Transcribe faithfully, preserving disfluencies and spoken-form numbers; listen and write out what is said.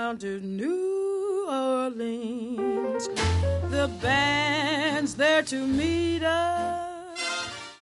down to New Orleans. The band's there to meet us.